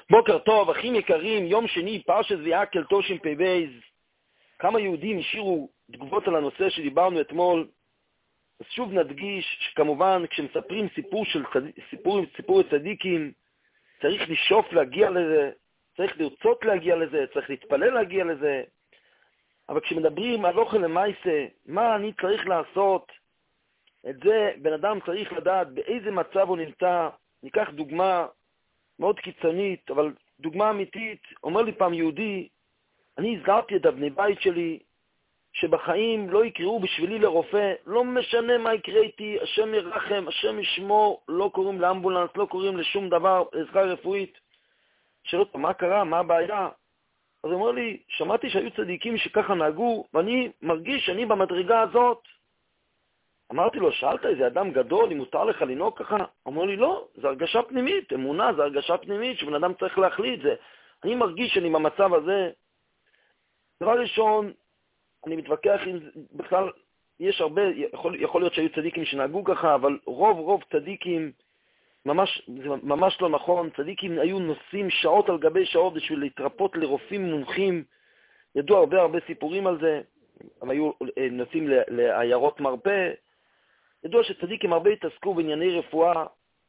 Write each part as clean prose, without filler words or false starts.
בוקר טוב, אחים יקרים, יום שני, פרשת ויקל תשפ"ב. כמה יהודים השאירו תגובות על הנושא שדיברנו אתמול. אז שוב נדגיש שכמובן כשמספרים סיפור צדיקים, צריך לשאוף להגיע לזה, צריך לרצות להגיע לזה, צריך להתפלל להגיע לזה. אבל כשמדברים על אוכל למעשה, מה אני צריך לעשות? את זה בן אדם צריך לדעת באיזה מצב הוא נמצא. ניקח דוגמה מאוד קיצונית, אבל דוגמה אמיתית. אומר לי פעם יהודי, אני הזכרתי את הבני בית שלי, שבחיים לא יקראו בשבילי לרופא, לא משנה מה יקרה איתי, השם ירחם, השם ישמור, לא קוראים לאמבולנס, לא קוראים לשום דבר, עזרה רפואית. שאלו אותו, מה קרה? מה הבעיה? אז הוא אומר לי, שמעתי שהיו צדיקים שככה נהגו, ואני מרגיש שאני במדרגה הזאת. אמרתי לו, שאלת איזה אדם גדול, אם מותר לך לנהוג ככה? אמר לי, לא, זה הרגשה פנימית, אמונה, זה הרגשה פנימית, שבן אדם צריך להחליט זה. אני מרגיש שאני במצב הזה. דבר ראשון, אני מתווכח עם בכלל, יש הרבה, יכול להיות שהיו צדיקים שנהגו ככה, אבל רוב צדיקים, זה ממש לא נכון. צדיקים היו נוסעים שעות על גבי שעות בשביל להתרפות לרופאים מומחים. ידעו הרבה סיפורים על זה. הם היו נוסעים לעיירות מרפא. ידוע שצדיקים הרבה התעסקו בענייני רפואה.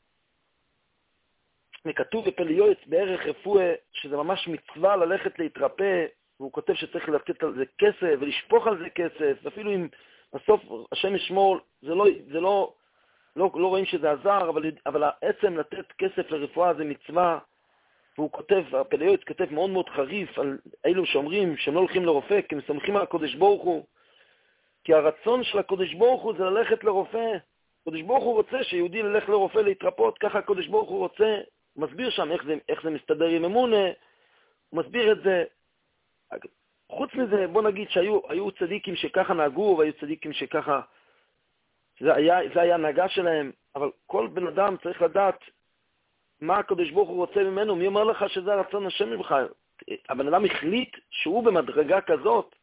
וכתוב בפלא יועץ בערך רפואה, שזה ממש מצווה ללכת להתרפא, והוא כותב שצריך לתת על זה כסף ולשפוך על זה כסף, ואפילו אם בסוף השם ישמור, לא רואים שזה עזר, אבל העצם לתת כסף לרפואה זה מצווה. והוא כותב, הפלא יועץ כותב מאוד מאוד חריף על אלו שאומרים שהם לא הולכים לרופא, כי הם סומכים על הקדוש ברוך הוא. כי הרצון של הקדוש ברוך הוא זה ללכת לרופא. הקדוש ברוך הוא רוצה שיהודי ילך לרופא להתרפות, ככה הקדוש ברוך הוא רוצה. הוא מסביר שם איך זה מסתדר עם אמונה, הוא מסביר את זה. חוץ מזה, בוא נגיד שהיו צדיקים שככה נהגו, והיו צדיקים שככה, זה היה הנהגה שלהם, אבל כל בן אדם צריך לדעת מה הקדוש ברוך הוא רוצה ממנו. מי אומר לך שזה הרצון השם ממך? הבן אדם החליט שהוא במדרגה כזאת.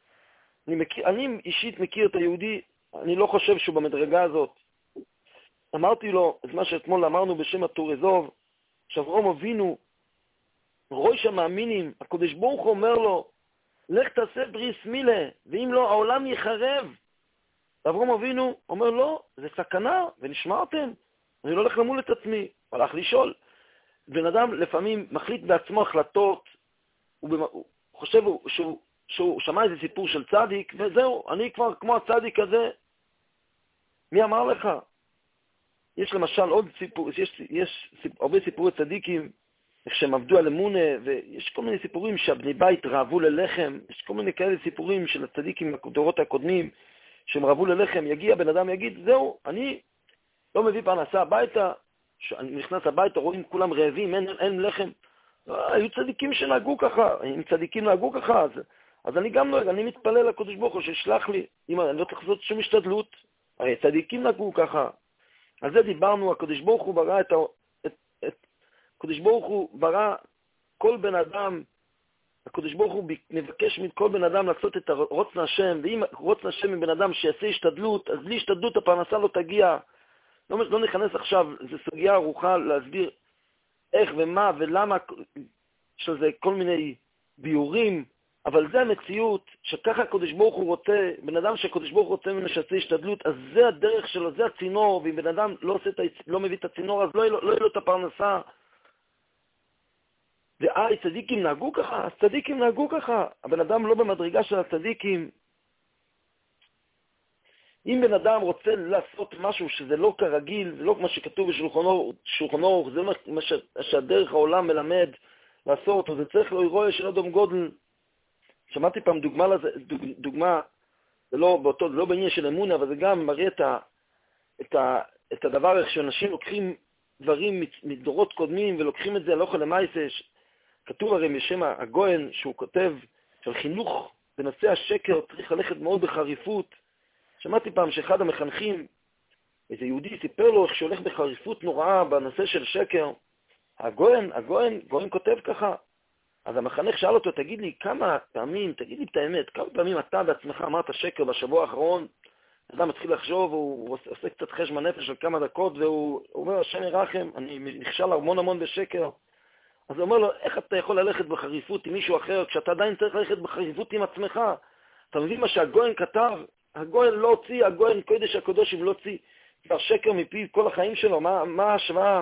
אני אישית מכיר את היהודי, אני לא חושב שהוא במדרגה הזאת. אמרתי לו, את מה שאתמול אמרנו בשם הטור אזוב, שאברהם אבינו, ראש המאמינים, הקדוש ברוך הוא אומר לו, לך תעשה בריס מילה, ואם לא, העולם יחרב. אברהם אבינו אומר לו, זה סכנה, ונשמרתם, אני לא הולך למול את עצמי. הוא הלך לשאול. בן אדם לפעמים מחליט בעצמו החלטות, הוא חושב שהוא שמע איזה סיפור של צדיק, וזהו, אני כבר כמו הצדיק הזה. מי אמר לך? יש למשל עוד סיפור, יש הרבה סיפורי צדיקים, איך שהם עבדו על אמונה, ויש כל מיני סיפורים שהבני בית רעבו ללחם, יש כל מיני כאלה סיפורים של הצדיקים בדורות הקודמים, שהם רעבו ללחם. יגיע בן אדם יגיד, זהו, אני לא מביא פרנסה הביתה, אני נכנס הביתה, רואים כולם רעבים, אין לחם. היו צדיקים שנהגו ככה, אם צדיקים נהגו ככה, אז אני גם נוהג, אני מתפלל לקדוש ברוך הוא שישלח לי, אם אני לא צריך לעשות שום השתדלות, הרי צדיקים נהגו ככה. על זה דיברנו, הקדוש ברוך הוא ברא הקדוש ברוך הוא ברא כל בן אדם, הקדוש ברוך הוא מבקש מכל בן אדם לעשות את רוצן השם, ואם רוצן השם מבן אדם שיעשה השתדלות, אז בלי השתדלות הפרנסה לא תגיע. לא נכנס עכשיו, זו סוגיה ארוכה להסביר איך ומה ולמה, של זה כל מיני ביורים, אבל זה המציאות, שככה הקדוש ברוך הוא רוצה, בן אדם שהקדוש ברוך הוא רוצה ממנו שיעשה השתדלות, אז זה הדרך שלו, זה הצינור, ואם בן אדם לא מביא את הצינור, אז לא יהיה לו את הפרנסה. צדיקים נהגו ככה? צדיקים נהגו ככה. הבן אדם לא במדרגה של הצדיקים. אם בן אדם רוצה לעשות משהו שזה לא כרגיל, זה לא כמו שכתוב בשולחן אורוך, זה מה שהדרך העולם מלמד לעשות, אז זה צריך לא יראה של אדם גודל. שמעתי פעם דוגמה, זה לא בעניין של אמונה, אבל זה גם מראה את הדבר איך שאנשים לוקחים דברים מדורות קודמים ולוקחים את זה הלכה למעשה. כתוב הרי בשם הגויין שהוא כותב של חינוך בנושא השקר צריך ללכת מאוד בחריפות. שמעתי פעם שאחד המחנכים, איזה יהודי סיפר לו איך שהולך בחריפות נוראה בנושא של שקר. הגויין כותב ככה. אז המחנך שאל אותו, תגיד לי את האמת, כמה פעמים אתה בעצמך אמרת שקר בשבוע האחרון? אדם מתחיל לחשוב, הוא עושה קצת חשבון נפש של כמה דקות, והוא אומר, השם ירחם, אני נכשל המון בשקר. אז הוא אומר לו, איך אתה יכול ללכת בחריפות עם מישהו אחר, כשאתה עדיין צריך ללכת בחריפות עם עצמך? אתה מבין מה שהגויין כתב? הגויין לא הוציא, הגויין קודש הקודשים לא הוציא. כבר שקר מפיו כל החיים שלו, מה ההשוואה?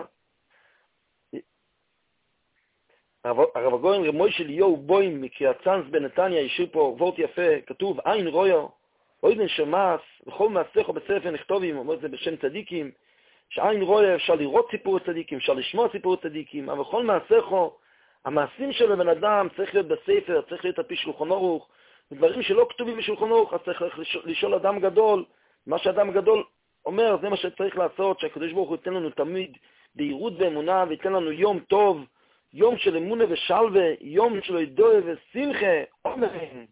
הרב הגויין רב מוישה אליהו בוים מקריאת צאנז בנתניה, השאיר פה וורט יפה, כתוב, עין רויו, אוידן שמאס, וכל מעשיך בספר נכתובים, אומר את זה בשם צדיקים, שעין רויו אפשר לראות סיפור צדיקים, אפשר לשמוע סיפור צדיקים, אבל כל מעשיך, המעשים של הבן אדם צריך להיות בספר, צריך להיות על פי שולחן ערוך, דברים שלא כתובים בשולחן ערוך, אז צריך לשאול אדם גדול, מה שאדם גדול אומר, זה מה שצריך לעשות, שהקדוש ברוך הוא ייתן לנו תמיד בהירות ואמונה, וייתן לנו יום טוב, יום של אמונה ושלווה, יום של ידוע ושמחה, אמן.